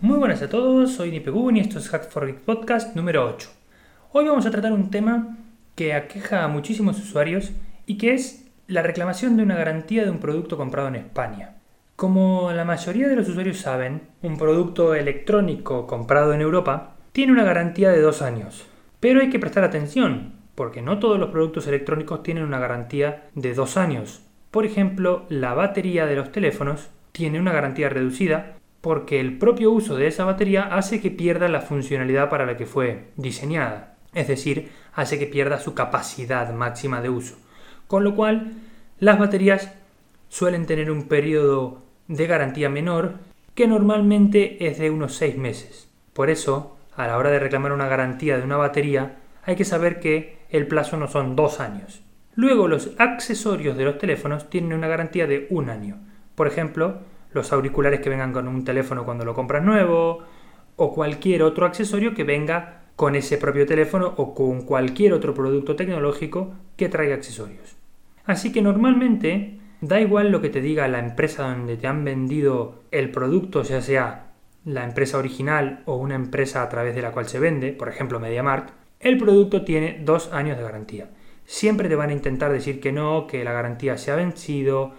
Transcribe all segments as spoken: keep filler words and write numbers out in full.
Muy buenas a todos, soy Nipegun y esto es Hack for Geek Podcast número ocho. Hoy vamos a tratar un tema que aqueja a muchísimos usuarios y que es la reclamación de una garantía de un producto comprado en España. Como la mayoría de los usuarios saben, un producto electrónico comprado en Europa tiene una garantía de dos años. Pero hay que prestar atención, porque no todos los productos electrónicos tienen una garantía de dos años. Por ejemplo, la batería de los teléfonos tiene una garantía reducida porque el propio uso de esa batería hace que pierda la funcionalidad para la que fue diseñada. Es decir, hace que pierda su capacidad máxima de uso. Con lo cual, las baterías suelen tener un periodo de garantía menor que normalmente es de unos seis meses. Por eso, a la hora de reclamar una garantía de una batería, hay que saber que el plazo no son dos años. Luego, los accesorios de los teléfonos tienen una garantía de un año. Por ejemplo, los auriculares que vengan con un teléfono cuando lo compras nuevo, o cualquier otro accesorio que venga con ese propio teléfono o con cualquier otro producto tecnológico que traiga accesorios. Así que normalmente da igual lo que te diga la empresa donde te han vendido el producto, ya sea la empresa original o una empresa a través de la cual se vende, por ejemplo MediaMarkt, el producto tiene dos años de garantía. Siempre te van a intentar decir que no, que la garantía se ha vencido,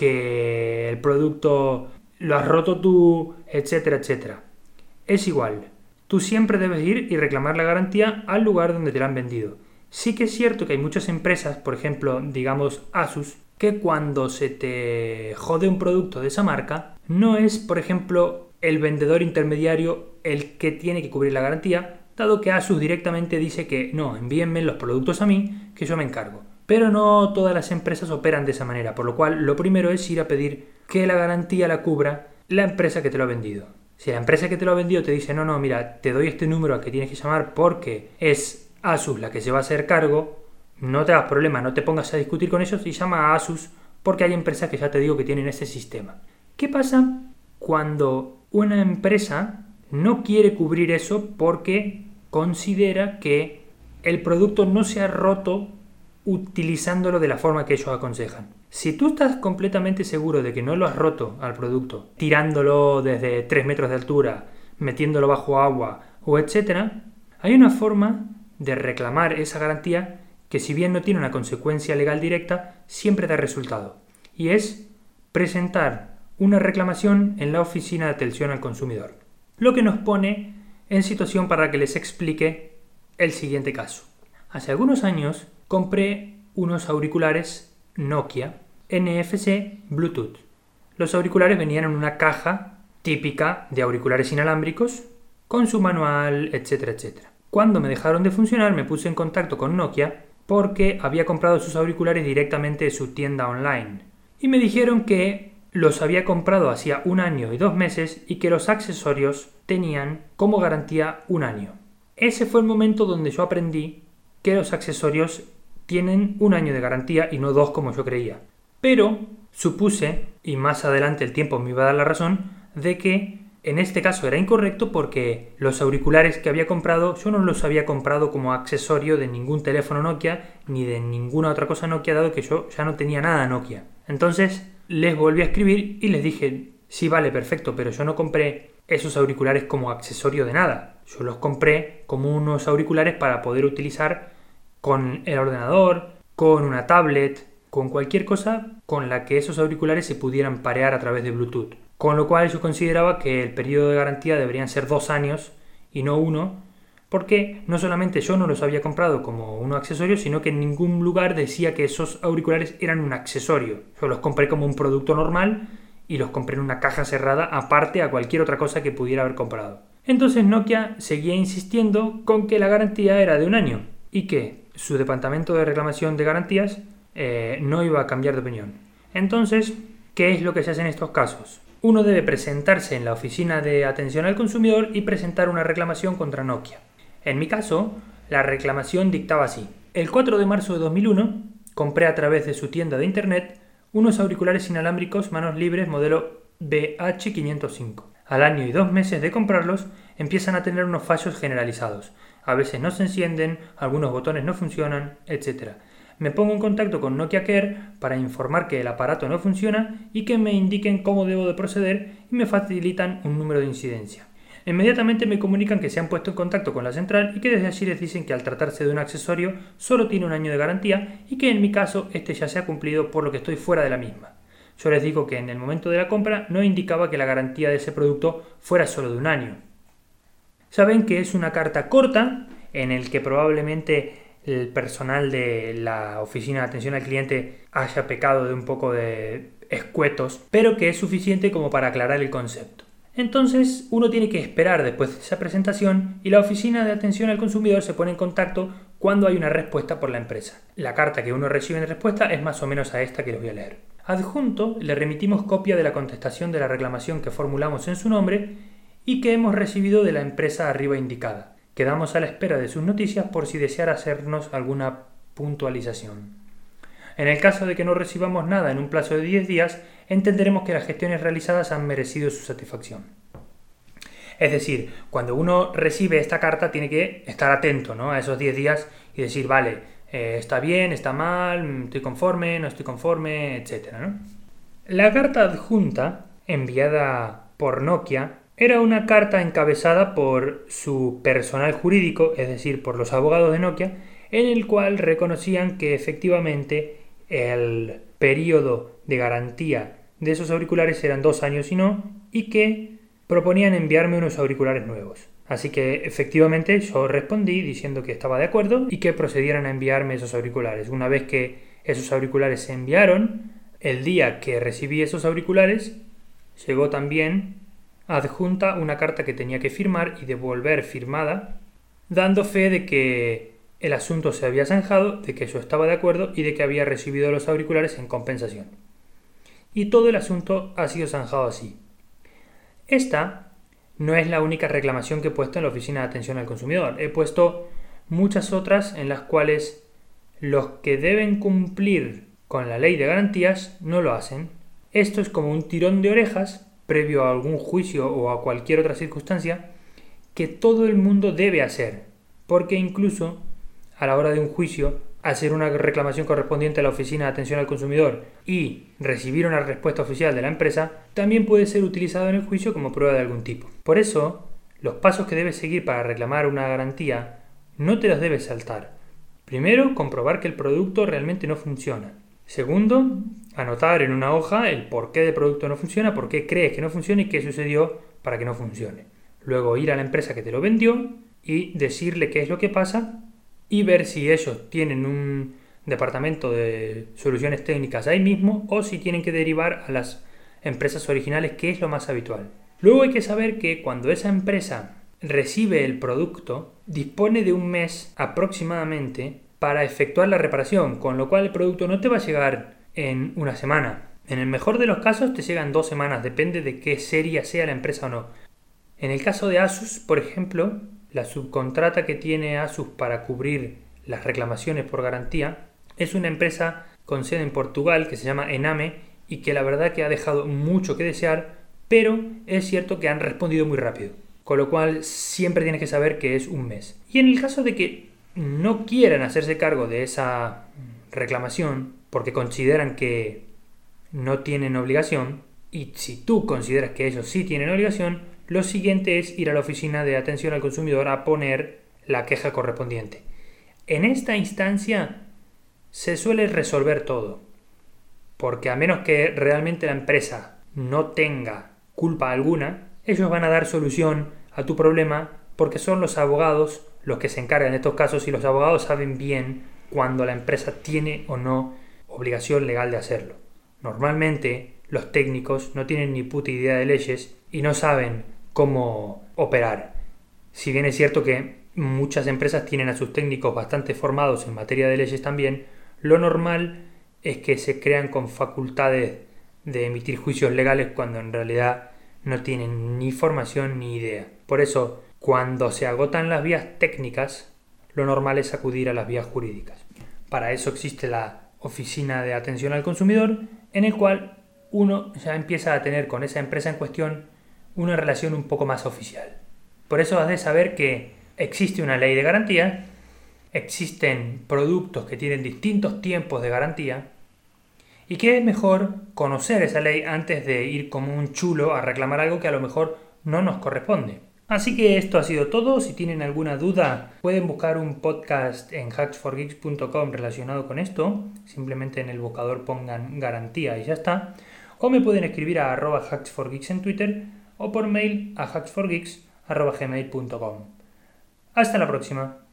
que el producto lo has roto tú, etcétera, etcétera. Es igual. Tú siempre debes ir y reclamar la garantía al lugar donde te la han vendido. Sí que es cierto que hay muchas empresas, por ejemplo, digamos Asus, que cuando se te jode un producto de esa marca, no es, por ejemplo, el vendedor intermediario el que tiene que cubrir la garantía, dado que Asus directamente dice que no, envíenme los productos a mí, que yo me encargo. Pero no todas las empresas operan de esa manera, por lo cual lo primero es ir a pedir que la garantía la cubra la empresa que te lo ha vendido. Si la empresa que te lo ha vendido te dice, no, no, mira, te doy este número al que tienes que llamar porque es Asus la que se va a hacer cargo, no te hagas problema, no te pongas a discutir con ellos y llama a Asus porque hay empresas que ya te digo que tienen ese sistema. ¿Qué pasa cuando una empresa no quiere cubrir eso porque considera que el producto no se ha roto utilizándolo de la forma que ellos aconsejan? Si tú estás completamente seguro de que no lo has roto al producto, tirándolo desde tres metros de altura, metiéndolo bajo agua o etcétera, hay una forma de reclamar esa garantía que, si bien no tiene una consecuencia legal directa, siempre da resultado. Y es presentar una reclamación en la oficina de atención al consumidor. Lo que nos pone en situación para que les explique el siguiente caso. Hace algunos años compré unos auriculares Nokia N F C Bluetooth. Los auriculares venían en una caja típica de auriculares inalámbricos con su manual, etcétera, etcétera. Cuando me dejaron de funcionar me puse en contacto con Nokia porque había comprado sus auriculares directamente de su tienda online. Y me dijeron que los había comprado hacía un año y dos meses y que los accesorios tenían como garantía un año. Ese fue el momento donde yo aprendí que los accesorios tienen un año de garantía y no dos como yo creía. Pero supuse, y más adelante el tiempo me iba a dar la razón, de que en este caso era incorrecto porque los auriculares que había comprado yo no los había comprado como accesorio de ningún teléfono Nokia ni de ninguna otra cosa Nokia, dado que yo ya no tenía nada Nokia. Entonces les volví a escribir y les dije, sí, vale, perfecto, pero yo no compré esos auriculares como accesorio de nada. Yo los compré como unos auriculares para poder utilizar con el ordenador, con una tablet, con cualquier cosa con la que esos auriculares se pudieran parear a través de Bluetooth. Con lo cual yo consideraba que el periodo de garantía deberían ser dos años y no uno, porque no solamente yo no los había comprado como un accesorio, sino que en ningún lugar decía que esos auriculares eran un accesorio. Yo los compré como un producto normal y los compré en una caja cerrada aparte a cualquier otra cosa que pudiera haber comprado. Entonces Nokia seguía insistiendo con que la garantía era de un año y que su departamento de reclamación de garantías eh, no iba a cambiar de opinión. Entonces, ¿qué es lo que se hace en estos casos? Uno debe presentarse en la oficina de atención al consumidor y presentar una reclamación contra Nokia. En mi caso, la reclamación dictaba así. El cuatro de marzo de dos mil uno compré a través de su tienda de internet unos auriculares inalámbricos manos libres modelo B H quinientos cinco. Al año y dos meses de comprarlos empiezan a tener unos fallos generalizados. A veces no se encienden, algunos botones no funcionan, etcétera. Me pongo en contacto con Nokia Care para informar que el aparato no funciona y que me indiquen cómo debo de proceder y me facilitan un número de incidencia. Inmediatamente me comunican que se han puesto en contacto con la central y que desde allí les dicen que al tratarse de un accesorio solo tiene un año de garantía y que en mi caso este ya se ha cumplido, por lo que estoy fuera de la misma. Yo les digo que en el momento de la compra no indicaba que la garantía de ese producto fuera solo de un año. Saben que es una carta corta en el que probablemente el personal de la oficina de atención al cliente haya pecado de un poco de escuetos, pero que es suficiente como para aclarar el concepto. Entonces uno tiene que esperar después de esa presentación y la oficina de atención al consumidor se pone en contacto cuando hay una respuesta por la empresa. La carta que uno recibe en respuesta es más o menos a esta que les voy a leer. Adjunto le remitimos copia de la contestación de la reclamación que formulamos en su nombre y que hemos recibido de la empresa arriba indicada. Quedamos a la espera de sus noticias por si deseara hacernos alguna puntualización. En el caso de que no recibamos nada en un plazo de diez días, entenderemos que las gestiones realizadas han merecido su satisfacción. Es decir, cuando uno recibe esta carta tiene que estar atento, ¿no?, a esos diez días y decir, vale, eh, está bien, está mal, estoy conforme, no estoy conforme, etcétera, ¿no? La carta adjunta, enviada por Nokia, era una carta encabezada por su personal jurídico, es decir, por los abogados de Nokia, en el cual reconocían que efectivamente el periodo de garantía de esos auriculares eran dos años y no, y que proponían enviarme unos auriculares nuevos. Así que efectivamente yo respondí diciendo que estaba de acuerdo y que procedieran a enviarme esos auriculares. Una vez que esos auriculares se enviaron, el día que recibí esos auriculares, llegó también adjunta una carta que tenía que firmar y devolver firmada, dando fe de que el asunto se había zanjado, de que yo estaba de acuerdo y de que había recibido los auriculares en compensación. Y todo el asunto ha sido zanjado así. Esta no es la única reclamación que he puesto en la oficina de atención al consumidor. He puesto muchas otras en las cuales los que deben cumplir con la ley de garantías no lo hacen. Esto es como un tirón de orejas previo a algún juicio o a cualquier otra circunstancia que todo el mundo debe hacer, porque incluso a la hora de un juicio, hacer una reclamación correspondiente a la oficina de atención al consumidor y recibir una respuesta oficial de la empresa también puede ser utilizado en el juicio como prueba de algún tipo. Por eso, los pasos que debes seguir para reclamar una garantía no te los debes saltar. Primero, comprobar que el producto realmente no funciona. Segundo, anotar en una hoja el por qué del producto no funciona, por qué crees que no funciona y qué sucedió para que no funcione. Luego ir a la empresa que te lo vendió y decirle qué es lo que pasa y ver si ellos tienen un departamento de soluciones técnicas ahí mismo o si tienen que derivar a las empresas originales, que es lo más habitual. Luego hay que saber que cuando esa empresa recibe el producto, dispone de un mes aproximadamente para efectuar la reparación, con lo cual el producto no te va a llegar en una semana. En el mejor de los casos te llegan dos semanas, depende de qué seria sea la empresa o no. En el caso de Asus, por ejemplo, la subcontrata que tiene Asus para cubrir las reclamaciones por garantía es una empresa con sede en Portugal que se llama Ename y que la verdad que ha dejado mucho que desear, pero es cierto que han respondido muy rápido, con lo cual siempre tienes que saber que es un mes. Y en el caso de que no quieran hacerse cargo de esa reclamación porque consideran que no tienen obligación, y si tú consideras que ellos sí tienen obligación, lo siguiente es ir a la oficina de atención al consumidor a poner la queja correspondiente. En esta instancia se suele resolver todo, porque a menos que realmente la empresa no tenga culpa alguna, ellos van a dar solución a tu problema porque son los abogados los que se encargan de estos casos y los abogados saben bien cuando la empresa tiene o no obligación legal de hacerlo. Normalmente los técnicos no tienen ni puta idea de leyes y no saben cómo operar. Si bien es cierto que muchas empresas tienen a sus técnicos bastante formados en materia de leyes también, lo normal es que se crean con facultades de emitir juicios legales cuando en realidad no tienen ni formación ni idea. Por eso, cuando se agotan las vías técnicas, lo normal es acudir a las vías jurídicas. Para eso existe la oficina de atención al consumidor, en el cual uno ya empieza a tener con esa empresa en cuestión una relación un poco más oficial. Por eso has de saber que existe una ley de garantía, existen productos que tienen distintos tiempos de garantía y que es mejor conocer esa ley antes de ir como un chulo a reclamar algo que a lo mejor no nos corresponde. Así que esto ha sido todo. Si tienen alguna duda, pueden buscar un podcast en hacks for geeks punto com relacionado con esto. Simplemente en el buscador pongan garantía y ya está. O me pueden escribir a arroba hacksforgeeks en Twitter o por mail a hacksforgeeks arroba gmail punto com. Hasta la próxima.